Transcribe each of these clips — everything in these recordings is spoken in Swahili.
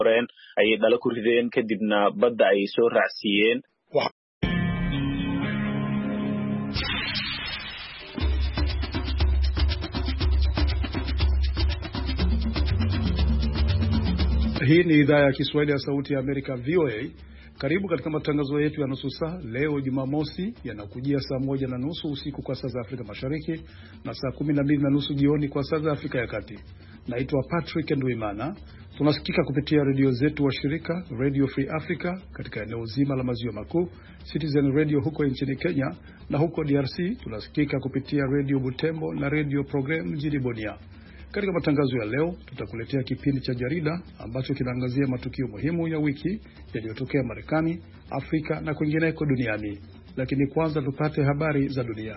ay dala ku rideen kadibna badda ay soo raacsiiyeen. Hii ni idhaa ya Kiswahili ya Sauti ya Amerika VOA. Karibu katika matangazo yetu ya nusu saa leo Jumamosi, yanakujia saa 1:30 usiku kwa saa za Afrika Mashariki na saa 12:30 jioni kwa saa za Afrika ya Kati. Naitwa Patrick Ndwimana. Tunasikika kupitia redio zetu wa shirika Radio Free Africa katika eneo zima la maziwa makuu, Citizen Radio huko nchini Kenya, na huko DRC tunasikika kupitia Radio Butembo na Radio Program mjini Bunia. Katika matangazo ya leo tutakuletea kipindi cha jarida ambacho kinaangazia matukio muhimu ya wiki yaliyotokea Marekani, Afrika na kwingineko duniani. Lakini kwanza tupate habari za dunia.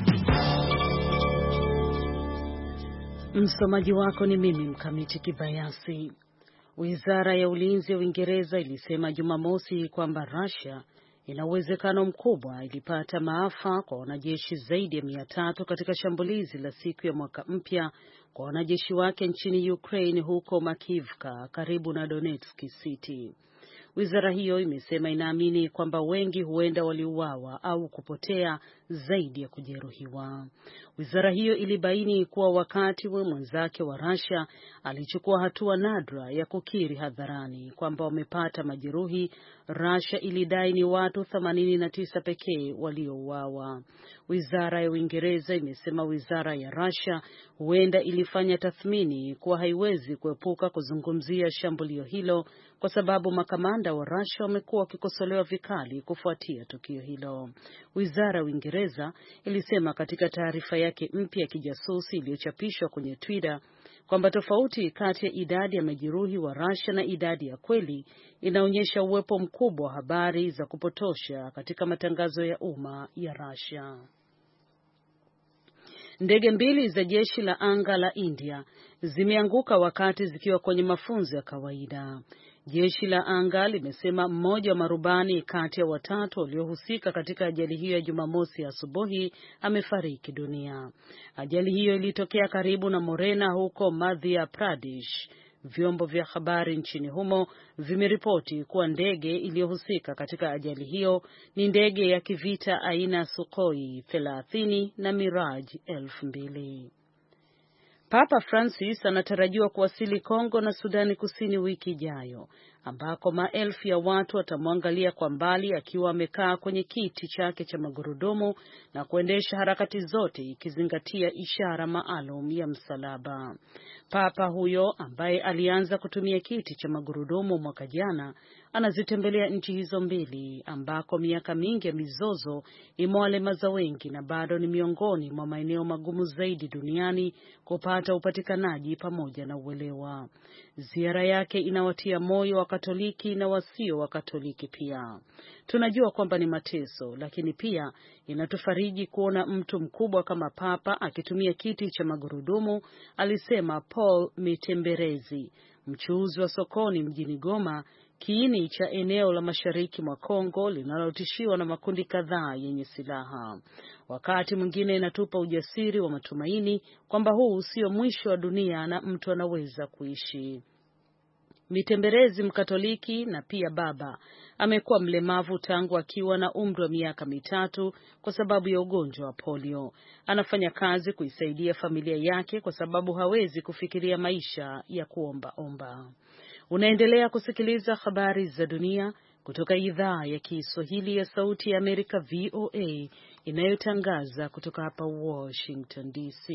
Msomaji wako ni mimi Mkamiti Kibayasi. Wizara ya Ulinzi ya Uingereza ilisema Jumamosi kwamba Russia ina uwezekano mkubwa ilipata maafa kwa wanajeshi zaidi ya 300 katika shambulizi la siku ya mwaka mpya kwa wanajeshi wake nchini Ukraine huko Makivka karibu na Donetsk City. Wizara hiyo imesema inaamini kwamba wengi huenda waliuawa au kupotea zaidi ya kujeruhiwa. Wizara hiyo ilibaini kuwa wakati mwenzake wa Russia alichukua hatua nadra ya kukiri hadharani kwamba wamepata majeruhi, Russia ilidai ni watu 89 pekee waliouawa. Wizara ya Uingereza imesema wizara ya Russia huenda ilifanya tathmini kuwa haiwezi kuepuka kuzungumzia shambulio hilo kwa sababu makamanda wa Russia wamekuwa wakikosolewa vikali kufuatia tukio hilo. Wizara ya Uingereza ilisema katika taarifa yake mpya ya kijasusi iliyochapishwa kwenye Twitter kwamba tofauti kati ya idadi ya majeruhi wa Russia na idadi ya kweli inaonyesha uwepo mkubwa wa habari za kupotosha katika matangazo ya umma ya Russia. Ndege mbili za jeshi la anga la India zimeanguka wakati zikiwa kwenye mafunzo ya kawaida. Jeshi la anga limesema mmoja wa marubani kati ya 3 waliohusika katika ajali hiyo ya Jumamosi asubuhi amefariki dunia. Ajali hiyo ilitokea karibu na Morena huko Madhya Pradesh. Vyombo vya habari nchini humo vimeripoti kuwa ndege iliyohusika katika ajali hiyo ni ndege ya kivita aina Sukhoi 30 na Mirage 2000. Papa Francis anatarajiwa kuwasili Kongo na Sudani Kusini wiki ijayo, ambako maelfu ya watu watamwangalia kwa mbali akiwa amekaa kwenye kiti chake cha magurudumu na kuendesha harakati zote ikizingatia ishara maalum ya msalaba. Papa huyo ambaye alianza kutumia kiti cha magurudumu mwaka jana anazitembelea nchi hizo mbili ambako miaka mingi ya mizozo imewalemaza wengi na bado ni miongoni mwa maeneo magumu zaidi duniani kupata upatikanaji pamoja na uelewa. Ziara yake inawatia moyo wa Katoliki na wasio wa Katoliki pia. Tunajua kwamba ni mateso, lakini pia inatufariji kuona mtu mkubwa kama Papa akitumia kiti cha magurudumu, alisema Paul Mitemberezi, mchuuzi wa sokoni mjini Goma, kiini cha eneo la mashariki mwa Kongo linalotishiwa na makundi kadhaa yenye silaha. Wakati mwingine inatupa ujasiri wa matumaini kwamba huu sio mwisho wa dunia na mtu anaweza kuishi. Mitemberezi Mkatoliki na pia baba amekuwa mlemavu tangu akiwa na umri wa miaka 3 kwa sababu ya ugonjwa wa polio. Anafanya kazi kuisaidia familia yake kwa sababu hawezi kufikiria maisha ya kuomba. Unaendelea kusikiliza habari za dunia kutoka idhaa ya Kiswahili ya Sauti ya Amerika VOA inayotangaza kutoka hapa Washington DC.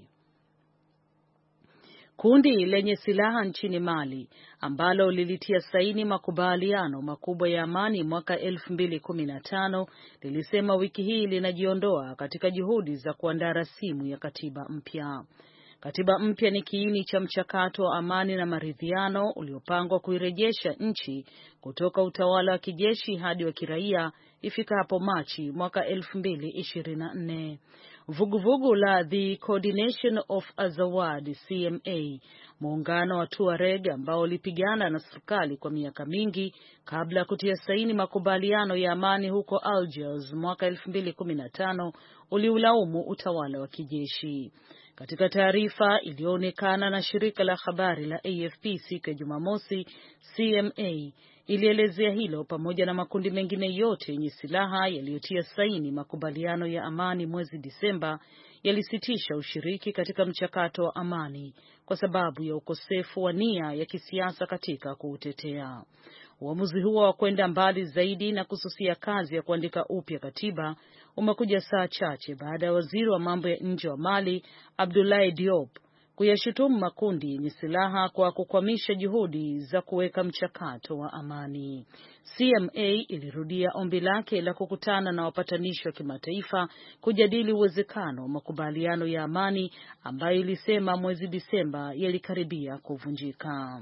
Kundi lenye silaha nchini Mali ambalo lilitia saini makubaliano makubwa ya amani mwaka 2015 lilisema wiki hii linajiondoa katika juhudi za kuandaa rasimu ya katiba mpya. Katiba mpya ni kiini cha mchakato wa amani na maridhiano uliopangwa kuirejesha nchi kutoka utawala wa kijeshi hadi wa kiraia ifikapo Machi mwaka 2024. Vuguvugu la The Coordination of Azawad CMA, muungano wa Tuareg ambao ulipigana na serikali kwa miaka mingi kabla ya kutia saini makubaliano ya amani huko Algiers mwaka 2015, uliulaumu utawala wa kijeshi. Katika taarifa iliyoonekana na shirika la habari la AFP siku ya Jumamosi, CMA ilielezea hilo pamoja na makundi mengine yote yenye silaha yaliyotia saini makubaliano ya amani mwezi Disemba yalisitisha ushiriki katika mchakato wa amani kwa sababu ya ukosefu wa nia ya kisiasa katika kuutetea. Uamuzi huo wa kwenda mbali zaidi na kususia kazi ya kuandika upya katiba umekuja saa chache baada ya waziri wa mambo ya nje wa Mali, Abdoulaye Diop, kuyashutumu makundi yenye silaha kwa kukwamisha juhudi za kuweka mchakato wa amani. CMA ilirudia ombi lake la kukutana na wapatanishi wa kimataifa kujadili uwezekano wa makubaliano ya amani ambayo ilisema mwezi Disemba yalikaribia kuvunjika.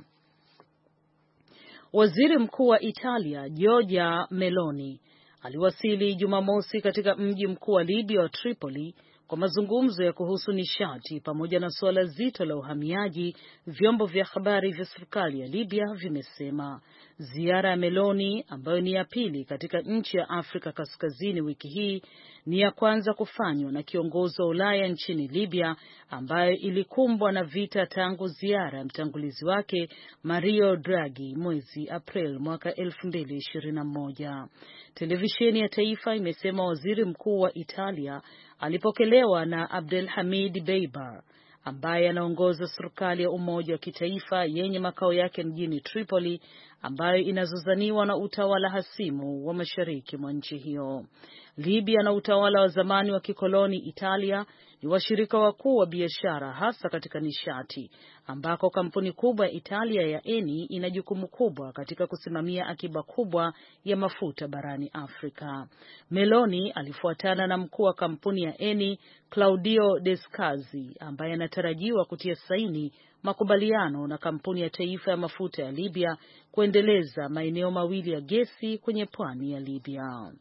Waziri Mkuu wa Italia, Giorgia Meloni, aliwasili Jumamosi katika mji mkuu wa Libya wa Tripoli kwa mazungumzo ya kuhusu nishati pamoja na suala zito la uhamiaji, vyombo vya habari vya serikali ya Libya vimesema. Ziara ya Meloni, ambayo ni ya pili katika nchi ya Afrika Kaskazini wiki hii, ni ya kwanza kufanywa na kiongozi wa Ulaya nchini Libya, ambayo ilikumbwa na vita tangu ziara ya mtangulizi wake Mario Draghi mwezi April mwaka 2021. Televisheni ya taifa imesema waziri mkuu wa Italia alipokelewa na Abdelhamid Dbeibah, ambaye anaongoza serikali ya umoja wa kitaifa yenye makao yake mjini Tripoli, ambayo inazozaniwa na utawala hasimu wa mashariki mwa nchi hiyo. Libya na utawala wa zamani wa kikoloni Italia ni washirika wakuu wa biashara, hasa katika nishati, ambako kampuni kubwa ya Italia ya Eni ina jukumu kubwa katika kusimamia akiba kubwa ya mafuta barani Afrika. Meloni alifuatana na mkuu wa kampuni ya Eni, Claudio Descalzi, ambaye anatarajiwa kutia saini makubaliano na kampuni ya taifa ya mafuta ya Libya kuendeleza maeneo mawili ya gesi kwenye pwani ya Libya.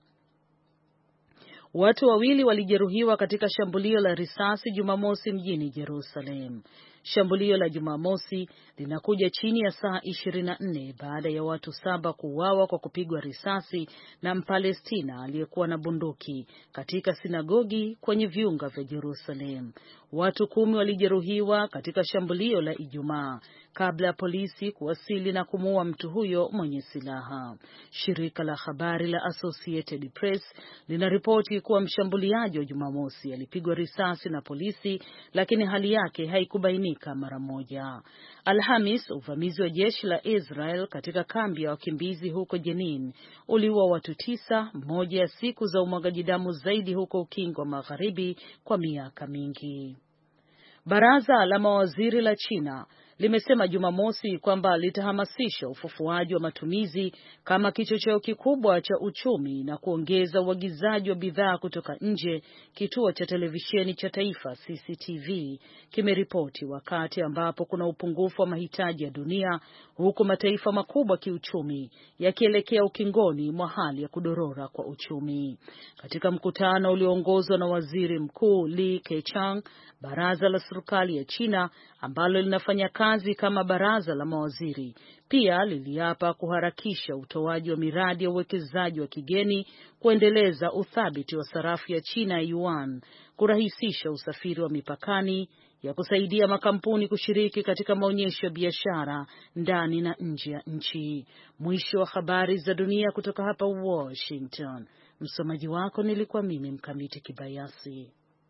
Watu wawili walijeruhiwa katika shambulio la risasi Jumamosi mjini Jerusalem. Shambulio la Jumamosi linakuja chini ya saa 24 baada ya watu 7 kuuawa kwa kupigwa risasi na Mpalestina aliyekuwa na bunduki katika sinagogi kwenye viunga vya Jerusalem. Watu 10 walijeruhiwa katika shambulio la Ijumaa kabla ya polisi kuwasili na kumuua mtu huyo mwenye silaha. Shirika la habari la Associated Press linaripoti kuwa mshambuliaji wa Jumamosi alipigwa risasi na polisi, lakini hali yake haikubainika mara moja. Alhamis, uvamizi wa jeshi la Israel katika kambi ya wakimbizi huko Jenin uliua watu 9, moja ya siku za umwagaji damu zaidi huko Ukingo wa Magharibi kwa miaka mingi. Baraza la mawaziri la China limesema Jumamosi kwamba litahamasisha ufufuaji wa matumizi kama kichocheo kikubwa cha uchumi na kuongeza uagizaji wa bidhaa kutoka nje. Kituo cha televisheni cha taifa CCTV kimeripoti wakati ambapo kuna upungufu wa mahitaji ya dunia, huku mataifa makubwa kiuchumi yakielekea ukingoni mwa hali ya kudorora kwa uchumi. Katika mkutano ulioongozwa na Waziri Mkuu Li Keqiang, baraza la serikali ya China ambalo linafanya kazi kama baraza la mawaziri pia liliapa kuharakisha utoaji wa miradi ya uwekezaji wa kigeni, kuendeleza uthabiti wa sarafu ya China yuan, kurahisisha usafiri wa mipakani, ya kusaidia makampuni kushiriki katika maonyesho ya biashara ndani na nje ya nchi. Mwisho wa habari za dunia kutoka hapa Washington. Msomaji wako nilikuwa mimi Mkamiti Kibayasi.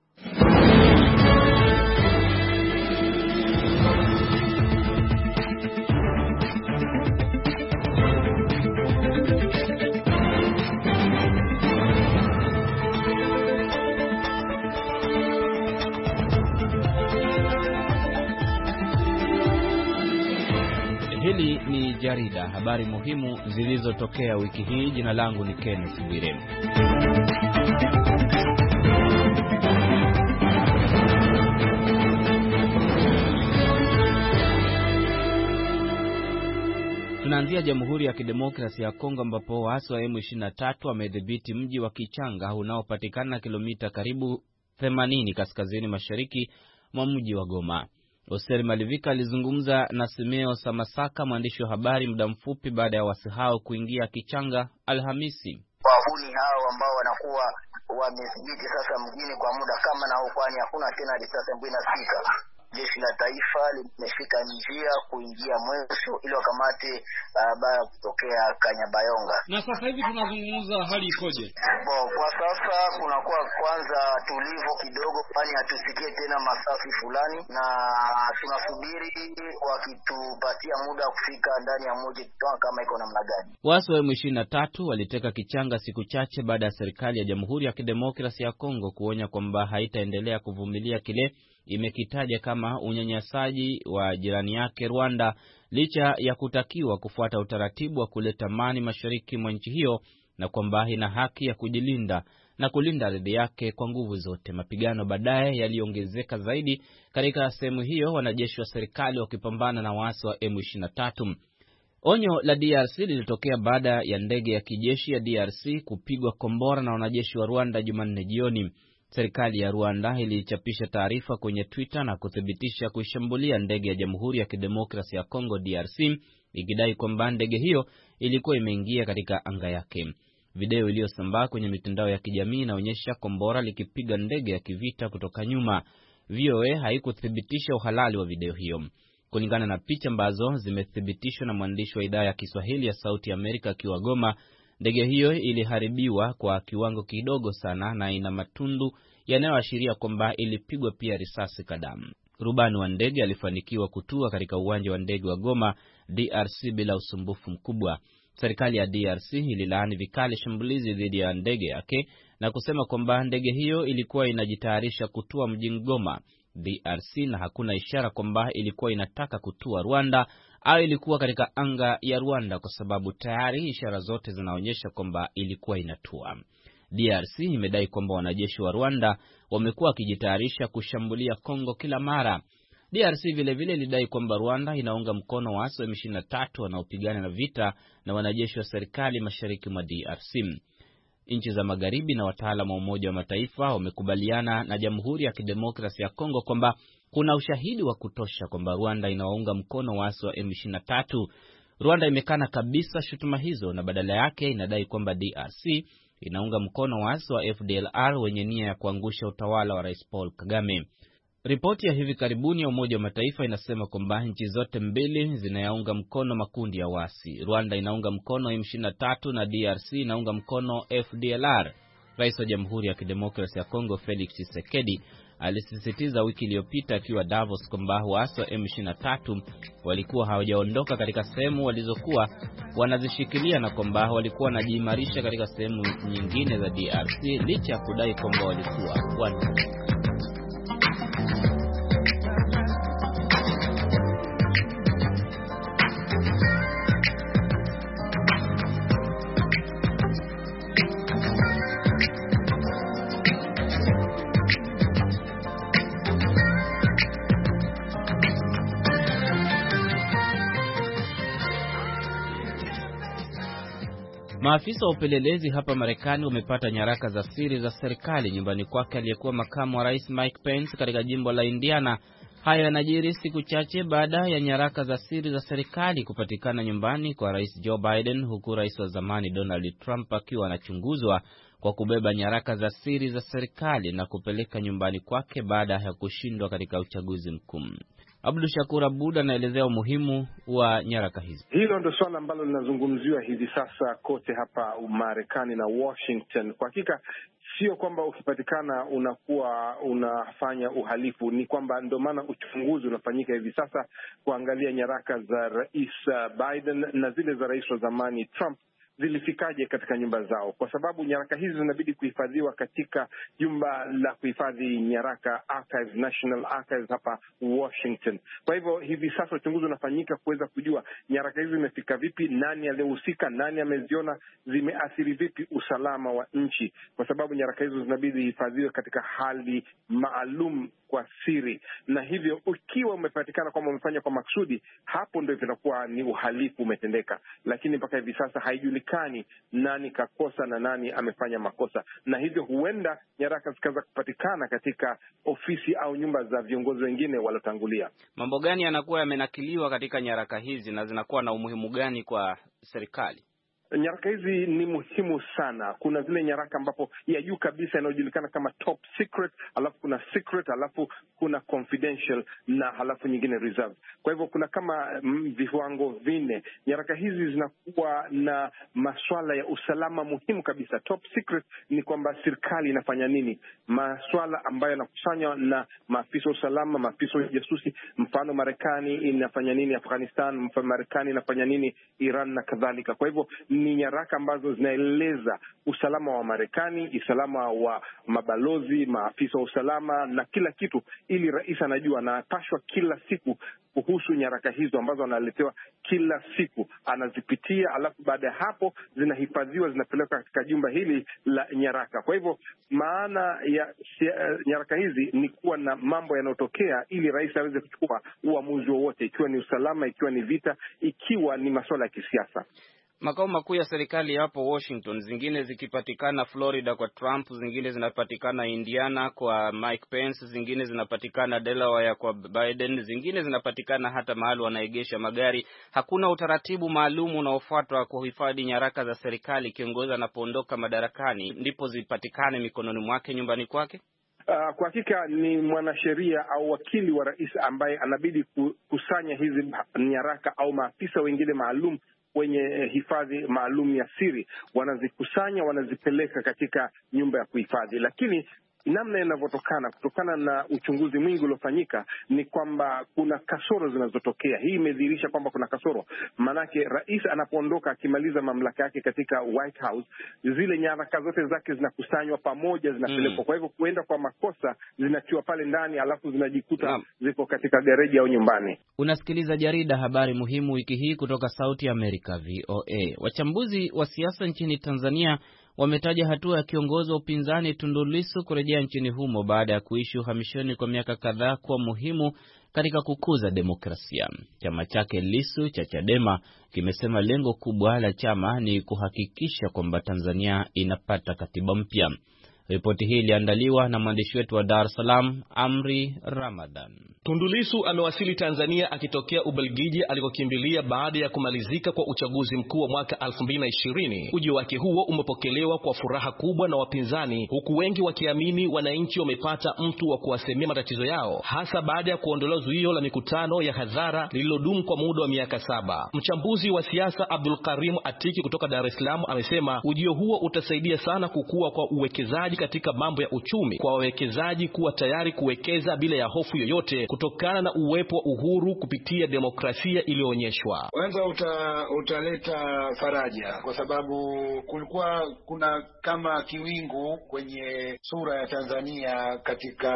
Hili ni jarida habari muhimu zilizotokea wiki hii. Jina langu ni Kenneth Bwire. Tunaanzia Jamhuri ya Kidemokrasia ya Kongo ambapo waasi wa M23 wamedhibiti mji wa Kichanga unaopatikana kilomita karibu 80 kaskazini mashariki mwa mji wa Goma. Oseri Malivika alizungumza na Simeo Samasaka, mwandishi wa habari, muda mfupi baada ya waasi hao kuingia Kichanga Alhamisi. Wahuni hao ambao wanakuwa wamethibiti sasa mjini kwa muda kama na kwani hakuna tena risasi ambayo inasikika. Jeshi la taifa limeshika njia kuingia Mweso ili wakamate barabara kutokea Kanyabayonga. Na sasa hivi tunazungumza, hali ikoje? Kwa sasa kunakuwa kwanza tulivu kidogo, kwani hatusikie tena masafi fulani, na tunasubiri wakitupatia muda kufika ndani ya mji tuone kama iko namna gani. Waasi wa M23 waliteka Kichanga siku chache baada ya serikali ya Jamhuri ya Kidemokrasia ya Kongo kuonya kwamba haitaendelea kuvumilia kile imekitaja kama unyanyasaji wa jirani yake Rwanda, licha ya kutakiwa kufuata utaratibu wa kuleta amani mashariki mwa nchi hiyo, na kwamba ina haki ya kujilinda na kulinda ardhi yake kwa nguvu zote. Mapigano baadaye yaliongezeka zaidi katika sehemu hiyo, wanajeshi wa serikali wakipambana na waasi wa M23. Onyo la DRC lilitokea baada ya ndege ya kijeshi ya DRC kupigwa kombora na wanajeshi wa Rwanda Jumanne jioni. Serikali ya Rwanda ilichapisha taarifa kwenye Twitter na kuthibitisha kuishambulia ndege ya Jamhuri ya Kidemokrasia ya Kongo DRC, ikidai kwamba ndege hiyo ilikuwa imeingia katika anga yake. Video iliyosambaa kwenye mitandao ya kijamii inaonyesha kombora likipiga ndege ya kivita kutoka nyuma. VOA haikuthibitisha uhalali wa video hiyo. Kulingana na picha ambazo zimethibitishwa na mwandishi wa idhaa ya Kiswahili ya Sauti ya Amerika akiwa Goma, ndege hiyo iliharibiwa kwa kiwango kidogo sana na ina matundu yanayoashiria kwamba ilipigwa pia risasi kadhaa. Rubani wa ndege alifanikiwa kutua katika uwanja wa ndege wa Goma, DRC bila usumbufu mkubwa. Serikali ya DRC ililaani vikali shambulizi dhidi ya ndege yake na kusema kwamba ndege hiyo ilikuwa inajitayarisha kutua mjini Goma, DRC, na hakuna ishara kwamba ilikuwa inataka kutua Rwanda au ilikuwa katika anga ya Rwanda, kwa sababu tayari ishara zote zinaonyesha kwamba ilikuwa inatua. DRC imedai kwamba wanajeshi wa Rwanda wamekuwa wakijitayarisha kushambulia Kongo kila mara. DRC vile ilidai kwamba Rwanda inaunga mkono waasi wa M23 wanaopigana na vita na wanajeshi wa serikali mashariki mwa DRC. Nchi za magharibi na wataalamu wa Umoja wa Mataifa wamekubaliana na Jamhuri ya Kidemokrasia ya Kongo kwamba kuna ushahidi wa kutosha kwamba Rwanda inawaunga mkono waasi wa M23. Rwanda imekana kabisa shutuma hizo na badala yake inadai kwamba DRC inaunga mkono waasi wa FDLR wenye nia ya kuangusha utawala wa Rais Paul Kagame. Ripoti ya hivi karibuni ya Umoja wa Mataifa inasema kwamba nchi zote mbili zinayaunga mkono makundi ya waasi. Rwanda inaunga mkono M23 na DRC inaunga mkono FDLR. Rais wa Jamhuri ya Kidemokrasia ya Kongo Felix Tshisekedi alisisitiza wiki iliyopita akiwa Davos kwamba waasi wa M23 walikuwa hawajaondoka katika sehemu walizokuwa wanazishikilia na kwamba walikuwa wanajiimarisha katika sehemu nyingine za DRC licha ya kudai kwamba walikuwa wana. Maafisa wa upelelezi hapa Marekani wamepata nyaraka za siri za serikali nyumbani kwake aliyekuwa makamu wa rais Mike Pence katika jimbo la Indiana. Hayo yanajiri siku chache baada ya nyaraka za siri za serikali kupatikana nyumbani kwa rais Joe Biden, huku rais wa zamani Donald Trump akiwa anachunguzwa kwa kubeba nyaraka za siri za serikali na kupeleka nyumbani kwake baada ya kushindwa katika uchaguzi mkuu. Abdul Shakur Abud anaelezea umuhimu wa nyaraka hizi. Hilo ndio swala ambalo linazungumziwa hivi sasa kote hapa Marekani na Washington. Kwa hakika sio kwamba ukipatikana unakuwa unafanya uhalifu, ni kwamba ndio maana uchunguzi unafanyika hivi sasa kuangalia nyaraka za Rais Biden na zile za rais wa zamani Trump zilifikaje katika nyumba zao, kwa sababu nyaraka hizi zinabidi kuhifadhiwa katika jumba la kuhifadhi nyaraka Archives, National Archives hapa Washington. Kwa hivyo hivi sasa uchunguzi unafanyika kuweza kujua nyaraka hizi zimefika vipi, nani aliyehusika, nani ameziona, zimeathiri vipi usalama wa nchi, kwa sababu nyaraka hizo zinabidi hifadhiwe katika hali maalum kwa siri, na hivyo ukiwa umepatikana kwamba umefanya kwa maksudi, hapo ndio vinakuwa ni uhalifu umetendeka. Lakini mpaka hivi sasa haijulikani nani kakosa na nani amefanya makosa, na hivyo huenda nyaraka zikaanza kupatikana katika ofisi au nyumba za viongozi wengine waliotangulia. Mambo gani yanakuwa yamenakiliwa katika nyaraka hizi na zinakuwa na umuhimu gani kwa serikali? Nyaraka hizi ni muhimu sana. Kuna zile nyaraka ambapo ya juu kabisa inayojulikana kama top secret, alafu kuna secret, alafu kuna confidential na halafu nyingine reserve. Kwa hivyo kuna kama viwango vinne. Nyaraka hizi zinakuwa na masuala ya usalama muhimu kabisa. Top secret ni kwamba serikali inafanya nini, masuala ambayo yanakusanywa na maafisa wa usalama, maafisa wa ujasusi. Mfano, Marekani inafanya nini Afghanistan, mfano Marekani inafanya nini Iran na kadhalika. Kwa hivyo ni nyaraka ambazo zinaeleza usalama wa Marekani, usalama wa mabalozi, maafisa wa usalama na kila kitu, ili rais anajua na anapashwa kila siku kuhusu nyaraka hizo ambazo analetewa kila siku, anazipitia, alafu baada ya hapo zinahifadhiwa, zinapelekwa katika jumba hili la nyaraka. Kwa hivyo maana ya nyaraka hizi ni kuwa na mambo yanayotokea ili rais aweze kuchukua uamuzi wowote, ikiwa ni usalama, ikiwa ni vita, ikiwa ni masuala ya kisiasa. Makao makuu ya serikali hapo Washington, zingine zikipatikana Florida kwa Trump, zingine zinapatikana Indiana kwa Mike Pence, zingine zinapatikana Delaware kwa Biden, zingine zinapatikana hata mahali wanaegesha magari. Hakuna utaratibu maalum unaofuatwa kuhifadhi nyaraka za serikali kiongozi anapoondoka madarakani ndipo zipatikane mikononi mwake nyumbani kwake. Kwa hakika ni mwanasheria au wakili wa rais ambaye anabidi kusanya hizi nyaraka, au maafisa wengine maalum wenye hifadhi maalum ya siri wanazikusanya, wanazipeleka katika nyumba ya kuhifadhi. Lakini namna kutokana na uchunguzi mwingi uliofanyika ni kwamba kuna kasoro zinazotokea. Hii imedhihirisha kwamba kuna kasoro, manake rais anapoondoka akimaliza mamlaka yake katika White House, zile nyaraka zote zake zinakusanywa pamoja, zinapelekwa. Kwa hivyo kuenda kwa makosa zinatiwa pale ndani, alafu zinajikuta ziko katika gereji au nyumbani. Unasikiliza jarida habari muhimu wiki hii kutoka Sauti America VOA. Wachambuzi wa siasa nchini Tanzania wametaja hatua ya kiongozi wa upinzani Tundu Lissu kurejea nchini humo baada ya kuishi uhamishoni kwa miaka kadhaa kuwa muhimu katika kukuza demokrasia. Chama chake Lissu cha Chadema kimesema lengo kubwa la chama ni kuhakikisha kwamba Tanzania inapata katiba mpya. Ripoti hii iliandaliwa na mwandishi wetu wa Dar es Salaam, Amri Ramadhan. Tundu Lissu amewasili Tanzania akitokea Ubelgiji alikokimbilia baada ya kumalizika kwa uchaguzi mkuu wa mwaka 2020. Ujio wake huo umepokelewa kwa furaha kubwa na wapinzani, huku wengi wakiamini wananchi wamepata mtu wa kuwasemea matatizo yao, hasa baada ya kuondolewa zuio la mikutano ya hadhara lililodumu kwa muda wa miaka 7. Mchambuzi wa siasa Abdul Karim Atiki kutoka Dar es Salaam amesema ujio huo utasaidia sana kukua kwa uwekezaji katika mambo ya uchumi, kwa wawekezaji kuwa tayari kuwekeza bila ya hofu yoyote kutokana na uwepo wa uhuru kupitia demokrasia iliyoonyeshwa. Kwanza utaleta faraja, kwa sababu kulikuwa kuna kama kiwingu kwenye sura ya Tanzania katika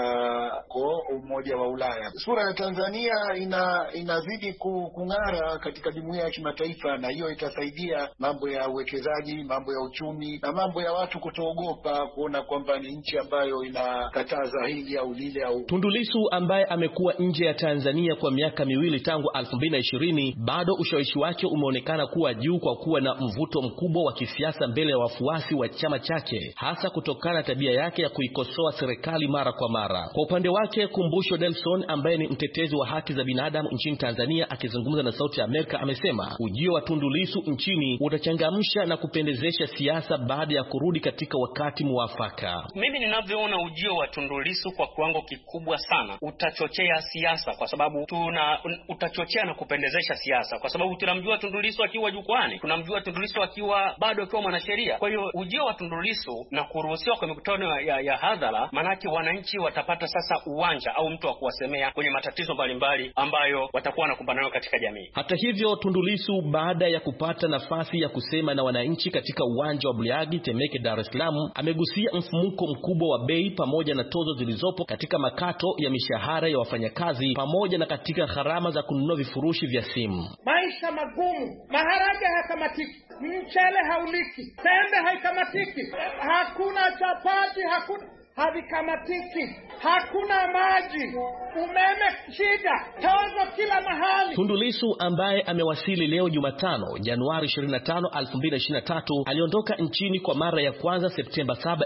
Umoja wa Ulaya. Sura ya Tanzania inazidi kung'ara katika jumuiya ya kimataifa, na hiyo itasaidia mambo ya uwekezaji, mambo ya uchumi na mambo ya watu kutoogopa kuona kwamba ni nchi ambayo inakataza hili au lile au. Tundu Lissu ambaye amekuwa nje ya Tanzania kwa miaka miwili tangu 2020, bado ushawishi wake umeonekana kuwa juu kwa kuwa na mvuto mkubwa wa kisiasa mbele ya wafuasi wa chama chake, hasa kutokana na tabia yake ya kuikosoa serikali mara kwa mara. Kwa upande wake, Kumbusho Nelson ambaye ni mtetezi wa haki za binadamu nchini Tanzania akizungumza na Sauti ya Amerika amesema ujio wa Tundu Lissu nchini utachangamsha na kupendezesha siasa baada ya kurudi katika wakati muafaka. Mimi ninavyoona ujio wa Tundu Lissu kwa kiwango kikubwa sana utachochea siasa, kwa sababu utachochea na kupendezesha siasa, kwa sababu tunamjua Tundu Lissu akiwa jukwani, tunamjua Tundu Lissu akiwa bado akiwa mwanasheria. Kwa hiyo ujio wa Tundu Lissu na kuruhusiwa kwa mikutano ya hadhara, manake wananchi watapata sasa uwanja au mtu wa kuwasemea kwenye matatizo mbalimbali ambayo watakuwa wanakumbana nayo katika jamii. Hata hivyo, Tundu Lissu baada ya kupata nafasi ya kusema na wananchi katika uwanja wa Buliagi Temeke, Dar es Salaam, amegusia mfumuko mkubwa wa bei pamoja na tozo zilizopo katika makato ya mishahara ya wafanyakazi pamoja na katika gharama za kununua vifurushi vya simu. Maisha magumu, maharage hayakamatiki, mchele hauliki, tende haikamatiki, hakuna chapati, havikamatiki, hakuna maji, umeme shida, tozo kila mahali. Tundu Lissu ambaye amewasili leo Jumatano Januari 25, 2023 aliondoka nchini kwa mara ya kwanza Septemba 7,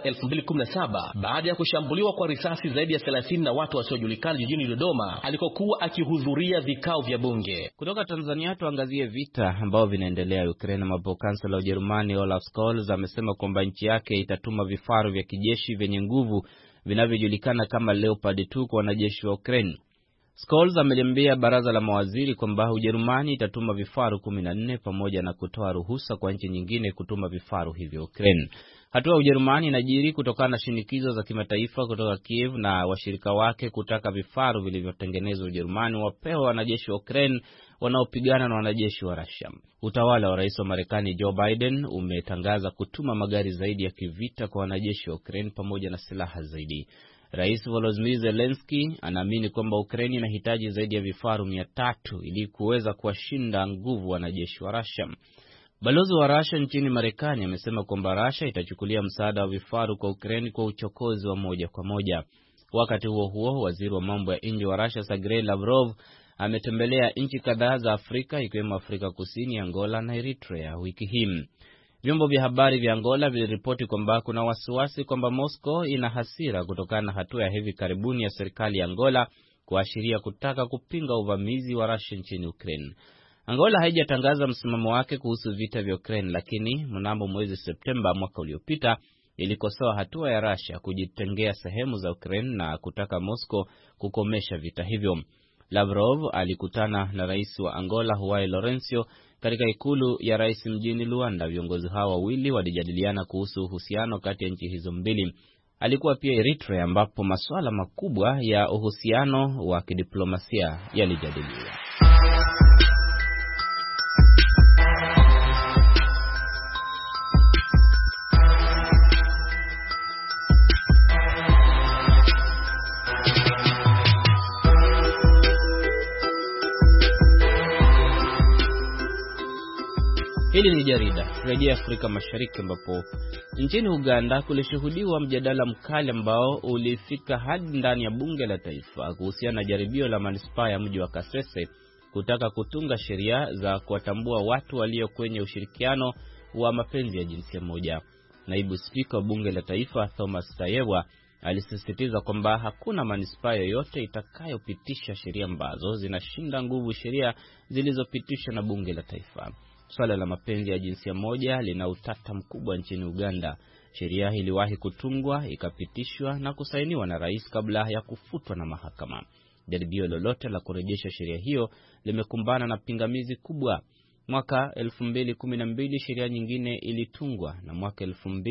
2017 baada ya kushambuliwa kwa risasi zaidi ya 30 na watu wasiojulikana jijini Dodoma alikokuwa akihudhuria vikao vya bunge. Kutoka Tanzania tuangazie vita ambao vinaendelea Ukraine, ambapo kansela wa Ujerumani Olaf Scholz amesema kwamba nchi yake itatuma vifaru vya kijeshi vyenye nguvu vinavyojulikana kama Leopard 2 kwa wanajeshi wa Ukraine. Scholz ameliambia baraza la mawaziri kwamba Ujerumani itatuma vifaru 14 pamoja na kutoa ruhusa kwa nchi nyingine kutuma vifaru hivyo Ukraine. Hatua ya Ujerumani inajiri kutokana na shinikizo za kimataifa kutoka Kiev na washirika wake kutaka vifaru vilivyotengenezwa Ujerumani wapewe wanajeshi wa Ukraine wanaopigana na wanajeshi wa Russia. Utawala wa Rais wa Marekani Joe Biden umetangaza kutuma magari zaidi ya kivita kwa wanajeshi wa Ukraine pamoja na silaha zaidi. Rais Volodymyr Zelensky anaamini kwamba Ukraine inahitaji zaidi ya vifaru 300 ili kuweza kuwashinda nguvu wanajeshi wa Russia. Balozi wa Russia nchini Marekani amesema kwamba Russia itachukulia msaada wa vifaru kwa Ukraine kwa uchokozi wa moja kwa moja. Wakati huo huo, waziri wa mambo ya nje wa Russia Sergei Lavrov ametembelea nchi kadhaa za Afrika ikiwemo Afrika Kusini, Angola na Eritrea wiki hii. Vyombo vya habari vya Angola viliripoti kwamba kuna wasiwasi kwamba Moscow ina hasira kutokana na hatua ya hivi karibuni ya serikali ya Angola kuashiria kutaka kupinga uvamizi wa Russia nchini Ukraine. Angola haijatangaza msimamo wake kuhusu vita vya Ukraine, lakini mnamo mwezi Septemba mwaka uliopita ilikosoa hatua ya Russia kujitengea sehemu za Ukraine na kutaka Moscow kukomesha vita hivyo. Lavrov alikutana na rais wa Angola Joao Lourenço katika ikulu ya rais mjini Luanda. Viongozi hao wawili walijadiliana kuhusu uhusiano kati ya nchi hizo mbili. Alikuwa pia Eritrea ambapo masuala makubwa ya uhusiano wa kidiplomasia yalijadiliwa. Hili ni jarida Rejea Afrika Mashariki, ambapo nchini Uganda kulishuhudiwa mjadala mkali ambao ulifika hadi ndani ya bunge la taifa kuhusiana na jaribio la manispaa ya mji wa Kasese kutaka kutunga sheria za kuwatambua watu walio kwenye ushirikiano wa mapenzi ya jinsia moja. Naibu spika wa bunge la taifa Thomas Tayewa alisisitiza kwamba hakuna manispaa yoyote itakayopitisha sheria ambazo zinashinda nguvu sheria zilizopitishwa na bunge la taifa. Swala la mapenzi ya jinsia moja lina utata mkubwa nchini Uganda. Sheria iliwahi kutungwa, ikapitishwa na kusainiwa na rais kabla ya kufutwa na mahakama. Jaribio lolote la kurejesha sheria hiyo limekumbana na pingamizi kubwa. Mwaka 2012 sheria nyingine ilitungwa na mwaka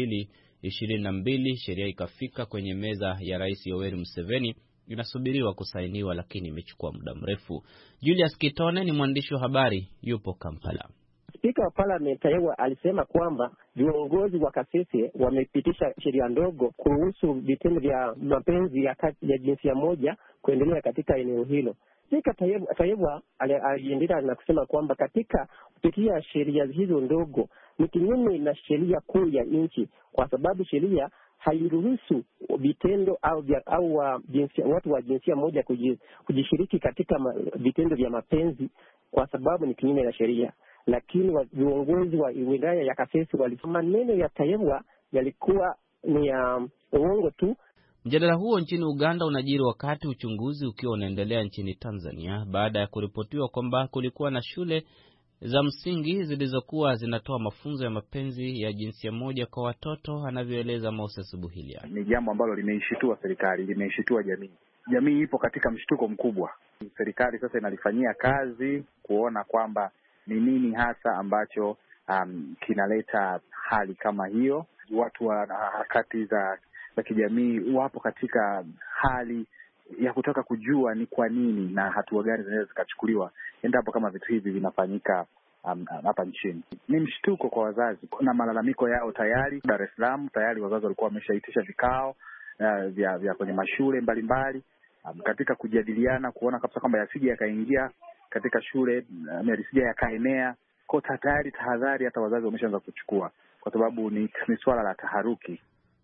2022 sheria ikafika kwenye meza ya Rais Yoweri Museveni. Inasubiriwa kusainiwa lakini imechukua muda mrefu. Julius Kitone ni mwandishi wa habari, yupo Kampala. Spika wa Parliament Tayewa alisema kwamba viongozi wa Kasese wamepitisha sheria ndogo kuhusu vitendo vya mapenzi ya jinsia moja kuendelea katika eneo hilo. Spika Tayewa aliendelea na kusema kwamba katika kupitia sheria hizo ndogo ni kinyume na sheria kuu ya nchi, kwa sababu sheria hairuhusu vitendo au watu wa jinsia moja kujishiriki katika vitendo vya mapenzi, kwa sababu ni kinyume na sheria. Lakini viongozi wa wilaya ya Kasese walisema maneno ya Tayewa yalikuwa ni ya uongo tu. Mjadala huo nchini Uganda unajiri wakati uchunguzi ukiwa unaendelea nchini Tanzania baada ya kuripotiwa kwamba kulikuwa na shule za msingi zilizokuwa zinatoa mafunzo ya mapenzi ya jinsia moja kwa watoto, anavyoeleza Moses Buhilia. Ni jambo ambalo limeishitua serikali, limeishitua jamii. Jamii ipo katika mshtuko mkubwa. Serikali sasa inalifanyia kazi kuona kwamba ni nini hasa ambacho kinaleta hali kama hiyo. Watu wa harakati za kijamii wapo katika hali ya kutaka kujua ni kwa nini na hatua gani zinaweza zikachukuliwa endapo kama vitu hivi vinafanyika hapa nchini. Ni mshtuko kwa wazazi na malalamiko yao tayari. Dar es Salaam tayari wazazi walikuwa wameshaitisha vikao vya kwenye mashule mbalimbali katika kujadiliana kuona kabisa kwamba yasije yakaingia katika shule, yasije yakaenea. Kwa tayari tahadhari hata wazazi wameshaanza kuchukua, kwa sababu ni swala la taharuki.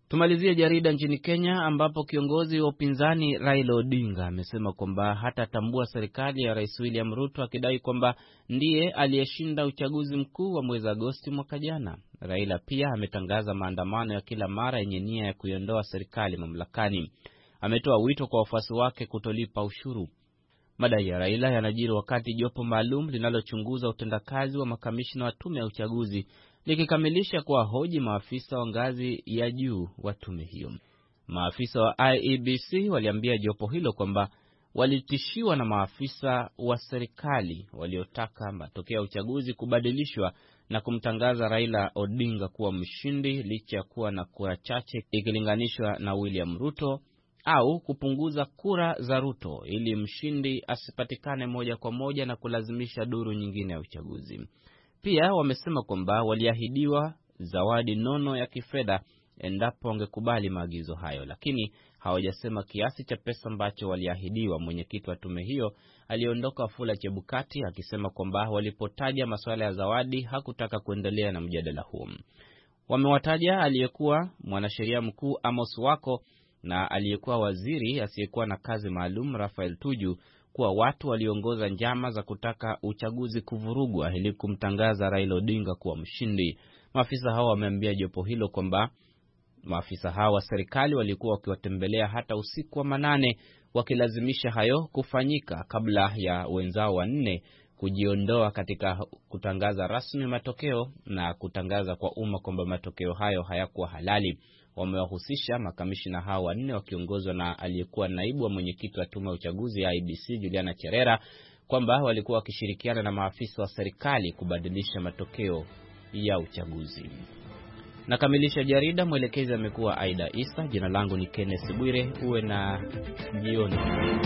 Tumalizie jarida nchini Kenya ambapo kiongozi wa upinzani Raila Odinga amesema kwamba hatatambua serikali ya Rais William Ruto, akidai kwamba ndiye aliyeshinda uchaguzi mkuu wa mwezi Agosti mwaka jana. Raila pia ametangaza maandamano ya kila mara yenye nia ya kuiondoa serikali mamlakani. Ametoa wito kwa wafuasi wake kutolipa ushuru. Madai ya Raila yanajiri wakati jopo maalum linalochunguza utendakazi wa makamishna wa tume ya uchaguzi likikamilisha kuwahoji maafisa wa ngazi ya juu wa tume hiyo. Maafisa wa IEBC waliambia jopo hilo kwamba walitishiwa na maafisa wa serikali waliotaka matokeo ya uchaguzi kubadilishwa na kumtangaza Raila Odinga kuwa mshindi licha ya kuwa na kura chache ikilinganishwa na William Ruto, au kupunguza kura za Ruto ili mshindi asipatikane moja kwa moja na kulazimisha duru nyingine ya uchaguzi. Pia wamesema kwamba waliahidiwa zawadi nono ya kifedha endapo wangekubali maagizo hayo, lakini hawajasema kiasi cha pesa ambacho waliahidiwa. Mwenyekiti wa tume hiyo aliondoka Wafula Chebukati akisema kwamba walipotaja masuala ya zawadi hakutaka kuendelea na mjadala huo. Wamewataja aliyekuwa mwanasheria mkuu Amos Wako na aliyekuwa waziri asiyekuwa na kazi maalum Rafael Tuju kuwa watu waliongoza njama za kutaka uchaguzi kuvurugwa ili kumtangaza Raila Odinga kuwa mshindi. Maafisa hao wameambia jopo hilo kwamba maafisa hao wa serikali walikuwa wakiwatembelea hata usiku wa manane wakilazimisha hayo kufanyika kabla ya wenzao wanne kujiondoa katika kutangaza rasmi matokeo na kutangaza kwa umma kwamba matokeo hayo hayakuwa halali. Wamewahusisha makamishina hao wanne wakiongozwa na aliyekuwa naibu wa mwenyekiti wa tume ya uchaguzi ya IEBC Juliana Cherera kwamba walikuwa wakishirikiana na maafisa wa serikali kubadilisha matokeo ya uchaguzi. Nakamilisha jarida, mwelekezi amekuwa Aida Isa, jina langu ni Kenneth Bwire. Uwe na jioni.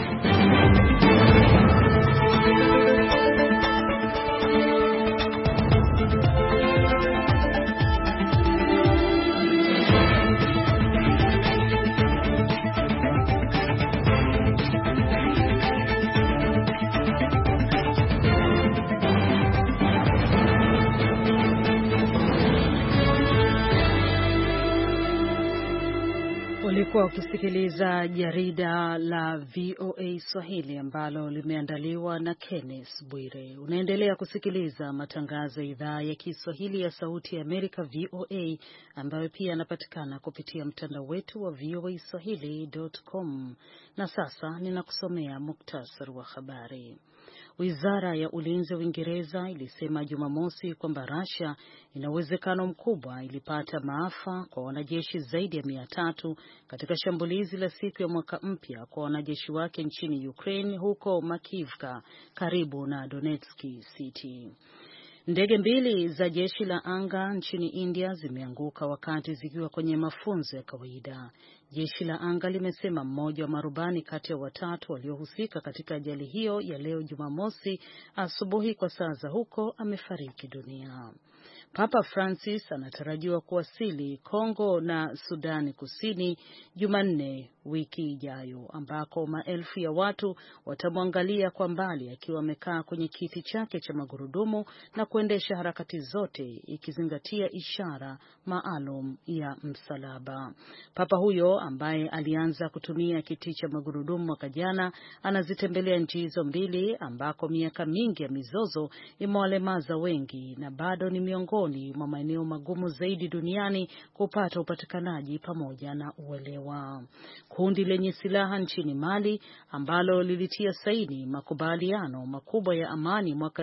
Ulikuwa ukisikiliza jarida la VOA Swahili ambalo limeandaliwa na Kenneth Bwire. Unaendelea kusikiliza matangazo ya idhaa ya Kiswahili ya Sauti ya Amerika VOA, ambayo pia yanapatikana kupitia mtandao wetu wa voaswahili.com. Na sasa ninakusomea muktasari wa habari. Wizara ya Ulinzi wa Uingereza ilisema Jumamosi kwamba Russia ina uwezekano mkubwa ilipata maafa kwa wanajeshi zaidi ya 300 katika shambulizi la siku ya mwaka mpya kwa wanajeshi wake nchini Ukraine huko Makivka karibu na Donetsk City. Ndege mbili za jeshi la anga nchini India zimeanguka wakati zikiwa kwenye mafunzo ya kawaida. Jeshi la anga limesema mmoja wa marubani kati ya 3 waliohusika katika ajali hiyo ya leo Jumamosi asubuhi kwa saa za huko amefariki dunia. Papa Francis anatarajiwa kuwasili Kongo na Sudani Kusini Jumanne wiki ijayo, ambako maelfu ya watu watamwangalia kwa mbali akiwa amekaa kwenye kiti chake cha magurudumu na kuendesha harakati zote ikizingatia ishara maalum ya msalaba. Papa huyo ambaye alianza kutumia kiti cha magurudumu mwaka jana anazitembelea nchi hizo mbili ambako miaka mingi ya mizozo imewalemaza wengi na bado ni miongoni mwa maeneo magumu zaidi duniani kupata upatikanaji pamoja na uelewa. Kundi lenye silaha nchini Mali ambalo lilitia saini makubaliano makubwa ya amani mwaka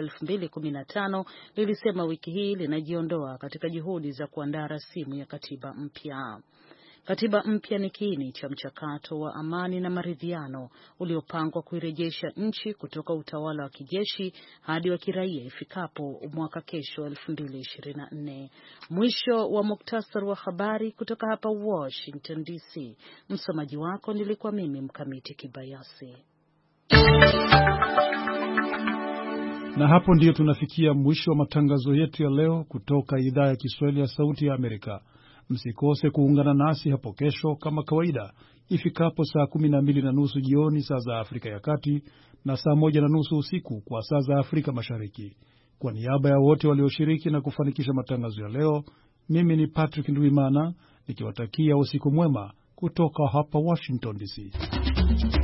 2015 lilisema wiki hii linajiondoa katika juhudi za kuandaa rasimu ya katiba mpya. Katiba mpya ni kiini cha mchakato wa amani na maridhiano uliopangwa kuirejesha nchi kutoka utawala wa kijeshi hadi wa kiraia ifikapo mwaka kesho 2024. Mwisho wa muktasari wa habari kutoka hapa Washington DC. Msomaji wako nilikuwa mimi Mkamiti Kibayasi. Na hapo ndiyo tunafikia mwisho wa matangazo yetu ya leo kutoka idhaa ya Kiswahili ya Sauti ya Amerika. Msikose kuungana nasi hapo kesho kama kawaida ifikapo saa 12:30 jioni saa za Afrika ya Kati na saa 1:30 usiku kwa saa za Afrika Mashariki. Kwa niaba ya wote walioshiriki na kufanikisha matangazo ya leo, mimi ni Patrick Ndwimana nikiwatakia usiku mwema kutoka hapa Washington DC.